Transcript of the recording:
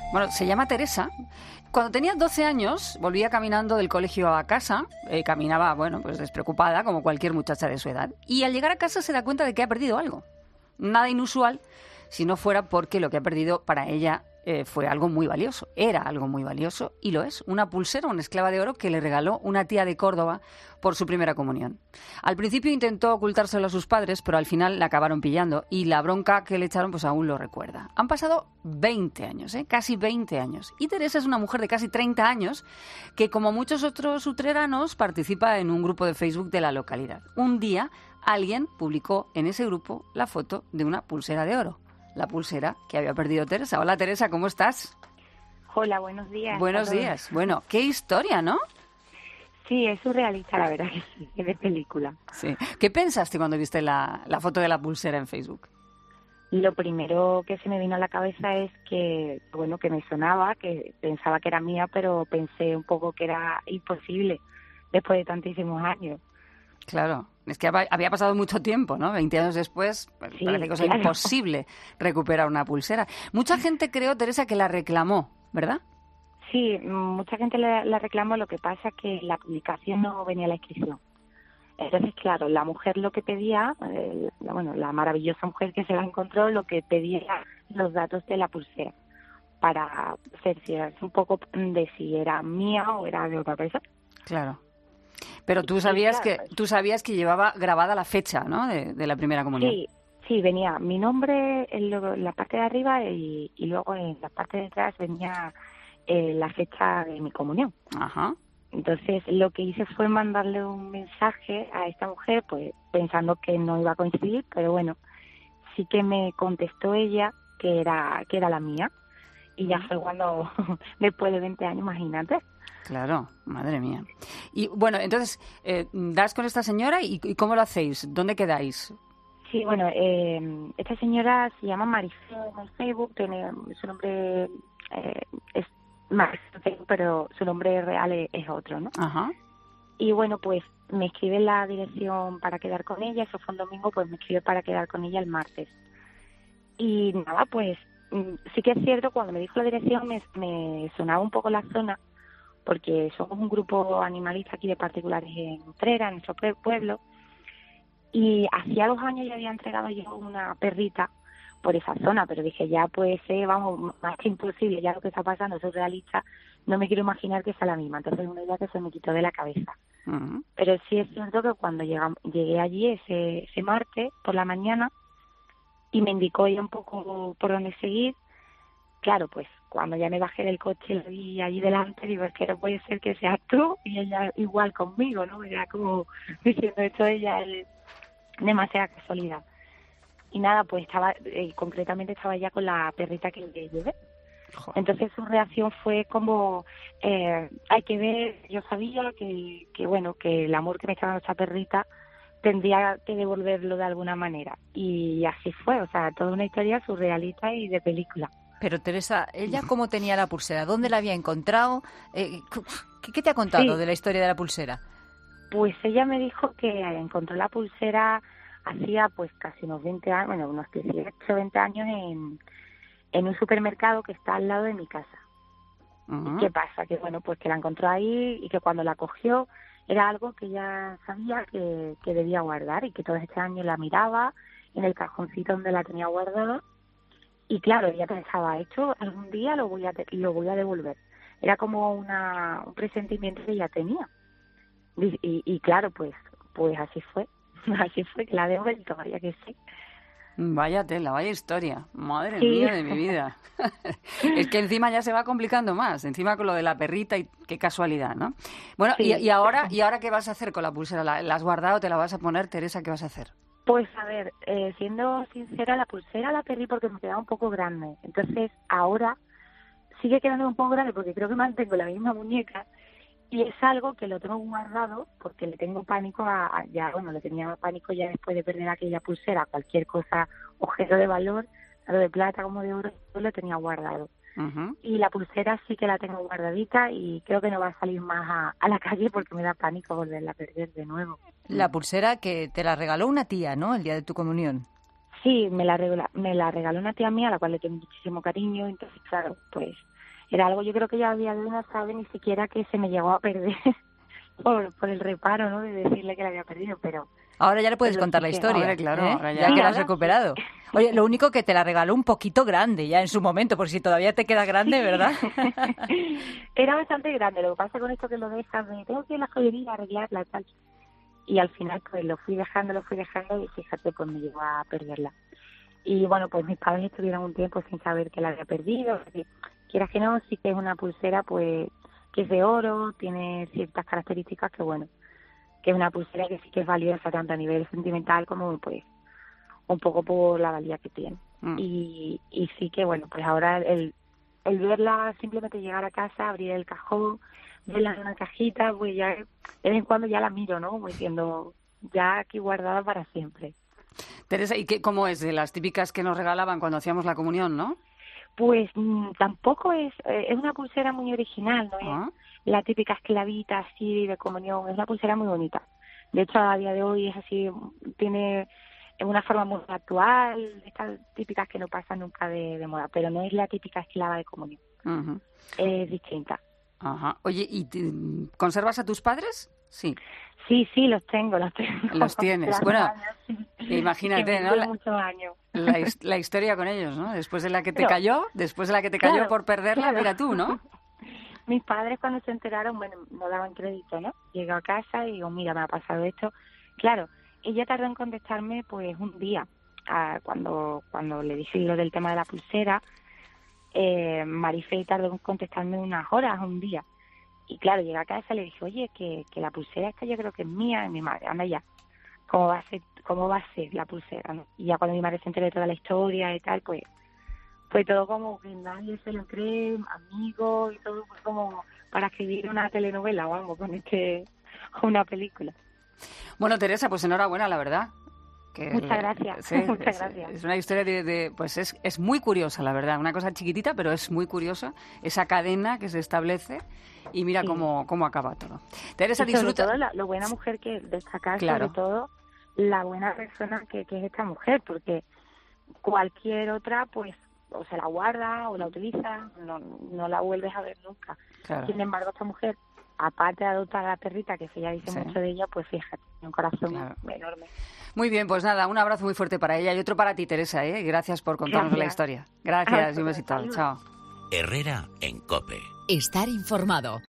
Bueno, se llama Teresa. Cuando tenía 12 años, volvía caminando del colegio a casa. Caminaba, bueno, pues despreocupada, como cualquier muchacha de su edad. Y al llegar a casa se da cuenta de que ha perdido algo. Nada inusual, si no fuera porque lo que ha perdido para ella fue algo muy valioso. Era algo muy valioso, y lo es. Una pulsera, una esclava de oro que le regaló una tía de Córdoba por su primera comunión. Al principio intentó ocultárselo a sus padres, pero al final la acabaron pillando, y la bronca que le echaron pues aún lo recuerda. Han pasado 20 años, casi 20 años. Y Teresa es una mujer de casi 30 años que, como muchos otros utreranos, participa en un grupo de Facebook de la localidad. Un día, alguien publicó en ese grupo la foto de una pulsera de oro. La pulsera que había perdido Teresa. Hola, Teresa, ¿cómo estás? Hola, buenos días. Buenos días. Bueno, qué historia, ¿no? Sí, es surrealista, la verdad que sí, es de película. Sí. ¿Qué pensaste cuando viste la foto de la pulsera en Facebook? Lo primero que se me vino a la cabeza es que, bueno, que me sonaba, que pensaba que era mía, pero pensé un poco que era imposible después de tantísimos años. Claro, es que había pasado mucho tiempo, ¿no? 20 años después, pues, Sí, parece que es imposible recuperar una pulsera. Mucha gente creo, Teresa, que la reclamó, ¿verdad? Sí, mucha gente la reclamó, lo que pasa que la publicación no venía a la inscripción. Entonces, claro, la mujer lo que pedía, la maravillosa mujer que se la encontró, lo que pedía era los datos de la pulsera para cerciorarse un poco de si era mía o era de otra persona. Claro. Pero tú sabías que llevaba grabada la fecha, ¿no? De la primera comunión. Sí, venía mi nombre en la parte de arriba y luego en la parte de atrás venía la fecha de mi comunión. Ajá. Entonces lo que hice fue mandarle un mensaje a esta mujer, pues pensando que no iba a coincidir, pero bueno, sí que me contestó ella que era la mía. Y ya fue cuando, después de 20 años, imagínate. Claro, madre mía. Y bueno, entonces, ¿das con esta señora y cómo lo hacéis? ¿Dónde quedáis? Sí, bueno, esta señora se llama Maricel en Facebook, tiene su nombre, es Maricel, pero su nombre real es otro, ¿no? Ajá. Y bueno, pues me escribe la dirección para quedar con ella, eso fue un domingo, pues me escribe para quedar con ella el martes. Y nada, pues sí que es cierto, cuando me dijo la dirección me sonaba un poco la zona, porque somos un grupo animalista aquí de particulares en Utrera, en nuestro pueblo, y hacía 2 años ya había entregado yo una perrita por esa zona, pero dije, ya puede ser, vamos, más que imposible, ya lo que está pasando es surrealista, no me quiero imaginar que sea la misma, entonces es una idea que se me quitó de la cabeza. Uh-huh. Pero sí es cierto que cuando llegué allí ese martes por la mañana, y me indicó ella un poco por dónde seguir. Claro, pues cuando ya me bajé del coche y la vi allí delante, digo, es que no puede ser que seas tú y ella igual conmigo, ¿no? Era como diciendo, esto ella es demasiada casualidad. Y nada, pues concretamente estaba ya con la perrita que le llevé. Joder. Entonces su reacción fue como, hay que ver, yo sabía que bueno, que el amor que me estaba dando esta perrita tendría que devolverlo de alguna manera. Y así fue, o sea, toda una historia surrealista y de película. Pero Teresa, ¿ella cómo tenía la pulsera? ¿Dónde la había encontrado? ¿Qué te ha contado de la historia de la pulsera? Pues ella me dijo que encontró la pulsera hacía pues casi unos 20 años, bueno, unos 18, 20 años en un supermercado que está al lado de mi casa. Uh-huh. ¿Y qué pasa? Que bueno, pues que la encontró ahí y que cuando la cogió era algo que ella sabía que debía guardar y que todos estos años la miraba en el cajoncito donde la tenía guardada. Y claro, ella pensaba, esto algún día lo voy a devolver. Era como un presentimiento que ella tenía. Y claro, pues así fue. Así fue, que la he devuelto, vaya que sí. Vaya tela, vaya historia. Madre mía de mi vida. Es que encima ya se va complicando más. Encima con lo de la perrita y qué casualidad, ¿no? Bueno, sí. ¿Y ahora qué vas a hacer con la pulsera? ¿La has guardado? ¿Te la vas a poner, Teresa? ¿Qué vas a hacer? Pues a ver, siendo sincera, la pulsera la perdí porque me quedaba un poco grande. Entonces ahora sigue quedando un poco grande porque creo que mantengo la misma muñeca y es algo que lo tengo guardado porque le tengo pánico le tenía pánico ya después de perder aquella pulsera, cualquier cosa, objeto de valor, tanto de plata como de oro, yo lo tenía guardado. Uh-huh. Y la pulsera sí que la tengo guardadita y creo que no va a salir más a la calle porque me da pánico volverla a perder de nuevo. La pulsera que te la regaló una tía, ¿no?, el día de tu comunión. Sí, me la regaló una tía mía a la cual le tengo muchísimo cariño, entonces claro, pues era algo, yo creo que ya a día de hoy no sabe ni siquiera que se me llegó a perder por el reparo, ¿no?, de decirle que la había perdido, pero... Ahora ya le puedes pero contar sí la que- historia, Ahora, claro, ¿eh? ahora Ya ya. que la has Sí, recuperado. Oye, lo único que te la regaló un poquito grande ya en su momento, por si todavía te queda grande, ¿verdad? Era bastante grande, lo que pasa con esto que lo dejas de tengo que ir a la joyería a arreglarla y tal. Y al final pues lo fui dejando y fíjate, pues me llegó a perderla. Y bueno, pues mis padres estuvieron un tiempo sin saber que la había perdido, porque quieras que no, sí que es una pulsera pues que es de oro, tiene ciertas características que bueno, que es una pulsera que sí que es valiosa tanto a nivel sentimental como pues un poco por la valía que tiene. Y sí que bueno, pues ahora el verla, simplemente llegar a casa, abrir el cajón, verla en una cajita, pues ya de vez en cuando ya la miro, ¿no? Como diciendo, ya aquí guardada para siempre. Teresa, ¿y cómo es? De las típicas que nos regalaban cuando hacíamos la comunión, ¿no? Pues tampoco es una pulsera muy original, no Ah. es la típica esclavita así de comunión, es una pulsera muy bonita. De hecho, a día de hoy es así, tiene una forma muy actual, estas típicas que no pasan nunca de moda, pero no es la típica esclava de comunión, Ujú. es distinta. Ajá. Oye, ¿y conservas a tus padres? Sí. Sí, los tengo. Los tienes. Hace Bueno, años, sí. imagínate, Que ¿no? viví muchos años. La historia con ellos, ¿no? Después de la que te Pero- cayó, Claro, por perderla, claro. mira tú, ¿no? Mis padres cuando se enteraron, bueno, no daban crédito, ¿no? Llegué a casa y digo, mira, me ha pasado esto. Claro, ella tardó en contestarme pues un día. Cuando le dije lo del tema de la pulsera, Marifé tardó en contestarme unas horas, un día. Y claro, llegué a casa y le dije, oye, que la pulsera esta yo creo que es mía. Y mi madre, anda ya, ¿cómo va a ser la pulsera, no? Y ya cuando mi madre se enteró de toda la historia y tal, pues fue todo como que nadie se lo cree, amigos y todo, fue como para escribir una telenovela, vamos, una película. Bueno, Teresa, pues enhorabuena, la verdad. Muchas gracias, Sí, muchas gracias. Es una historia pues es muy curiosa, la verdad. Una cosa chiquitita, pero es muy curiosa. Esa cadena que se establece y mira Sí. cómo acaba todo. Teresa, Y sobre disfruta. todo lo buena mujer que destacar, Claro. sobre todo la buena persona que es esta mujer, porque cualquier otra pues o se la guarda o la utiliza, no la vuelves a ver nunca. Claro. Sin embargo, esta mujer, aparte de adoptar a la perrita, que se ya dice Sí. mucho de ella, pues fíjate, tiene un corazón Claro. enorme. Muy bien, pues nada, un abrazo muy fuerte para ella y otro para ti, Teresa, ¿eh? Gracias por contarnos la Gracias. historia. Gracias y un besito. Saludos. Chao. Herrera en COPE. Estar informado.